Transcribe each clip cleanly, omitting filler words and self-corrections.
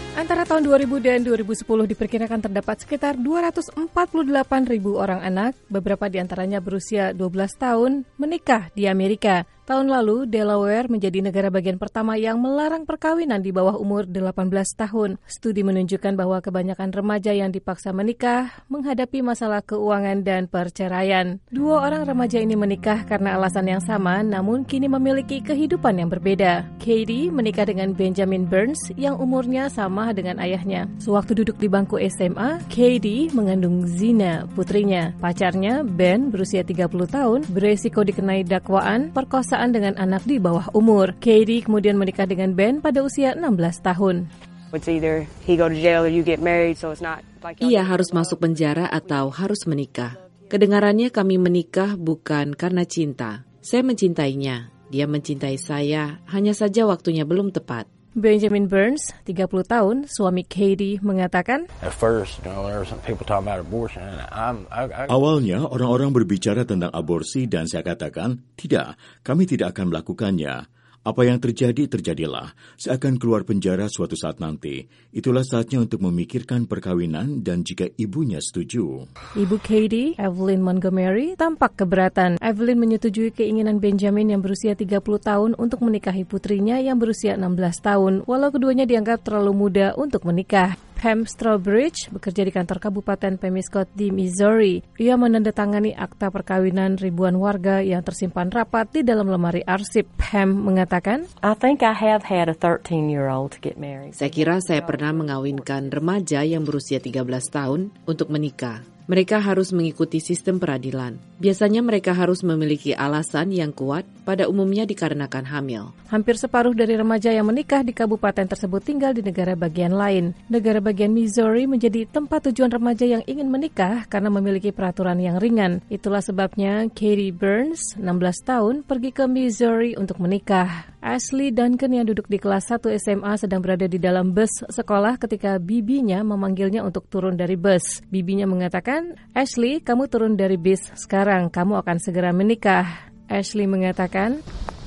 Antara tahun 2000 dan 2010 diperkirakan terdapat sekitar 248.000 orang anak, beberapa di antaranya berusia 12 tahun, menikah di Amerika. Tahun lalu, Delaware menjadi negara bagian pertama yang melarang perkawinan di bawah umur 18 tahun. Studi menunjukkan bahwa kebanyakan remaja yang dipaksa menikah menghadapi masalah keuangan dan perceraian. Dua orang remaja ini menikah karena alasan yang sama, namun kini memiliki kehidupan yang berbeda. Katie menikah dengan Benjamin Burns yang umurnya sama dengan ayahnya. Sewaktu duduk di bangku SMA, Katie mengandung Zina, putrinya. Pacarnya, Ben, berusia 30 tahun, beresiko dikenai dakwaan perkosaan dengan anak di bawah umur. Katie kemudian menikah dengan Ben pada usia 16 tahun. Ia harus masuk penjara atau harus menikah. Kedengarannya kami menikah bukan karena cinta. Saya mencintainya. Dia mencintai saya, hanya saja waktunya belum tepat. Benjamin Burns, 30 tahun, suami Katie, mengatakan, awalnya orang-orang berbicara tentang aborsi dan saya katakan, tidak, kami tidak akan melakukannya. Apa yang terjadi, terjadilah. Saya akan keluar penjara suatu saat nanti. Itulah saatnya untuk memikirkan perkawinan dan jika ibunya setuju. Ibu Katie, Evelyn Montgomery, tampak keberatan. Evelyn menyetujui keinginan Benjamin yang berusia 30 tahun untuk menikahi putrinya yang berusia 16 tahun, walau keduanya dianggap terlalu muda untuk menikah. Pam Strawbridge bekerja di kantor Kabupaten Pemiscot di Missouri. Ia menandatangani akta perkawinan ribuan warga yang tersimpan rapat di dalam lemari arsip. Pam mengatakan, Saya kira saya pernah mengawinkan remaja yang berusia 13 tahun untuk menikah. Mereka harus mengikuti sistem peradilan. Biasanya mereka harus memiliki alasan yang kuat, pada umumnya dikarenakan hamil. Hampir separuh dari remaja yang menikah di kabupaten tersebut tinggal di negara bagian lain. Negara bagian Missouri menjadi tempat tujuan remaja yang ingin menikah karena memiliki peraturan yang ringan. Itulah sebabnya Katie Burns, 16 tahun, pergi ke Missouri untuk menikah. Ashley Duncan yang duduk di kelas 1 SMA sedang berada di dalam bus sekolah ketika bibinya memanggilnya untuk turun dari bus. Bibinya mengatakan, Ashley, kamu turun dari bis sekarang, kamu akan segera menikah. Ashley mengatakan,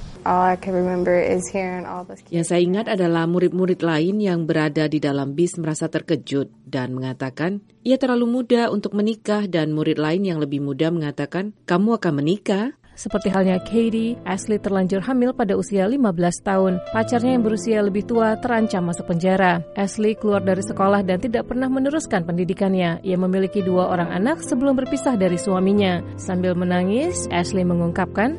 yang saya ingat adalah murid-murid lain yang berada di dalam bis merasa terkejut dan mengatakan, ia terlalu muda untuk menikah, dan murid lain yang lebih muda mengatakan, kamu akan menikah? Seperti halnya Katie, Ashley terlanjur hamil pada usia 15 tahun. Pacarnya yang berusia lebih tua terancam masuk penjara. Ashley keluar dari sekolah dan tidak pernah meneruskan pendidikannya. Ia memiliki 2 orang anak sebelum berpisah dari suaminya. Sambil menangis, Ashley mengungkapkan,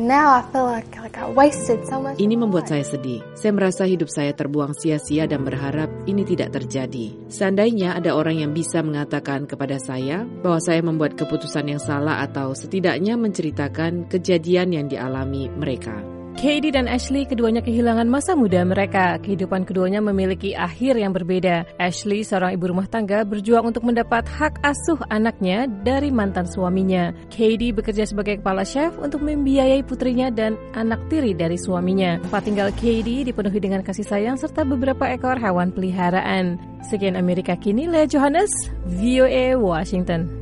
ini membuat saya sedih. Saya merasa hidup saya terbuang sia-sia dan berharap ini tidak terjadi. Seandainya ada orang yang bisa mengatakan kepada saya bahwa saya membuat keputusan yang salah atau setidaknya menceritakan kejadian yang dialami mereka. Katie dan Ashley keduanya kehilangan masa muda mereka. Kehidupan keduanya memiliki akhir yang berbeda. Ashley, seorang ibu rumah tangga, berjuang untuk mendapat hak asuh anaknya dari mantan suaminya. Katie bekerja sebagai kepala chef untuk membiayai putrinya dan anak tiri dari suaminya. Tempat tinggal Katie dipenuhi dengan kasih sayang serta beberapa ekor hewan peliharaan. Sekian Amerika Kini, Lea Johannes, VOA Washington.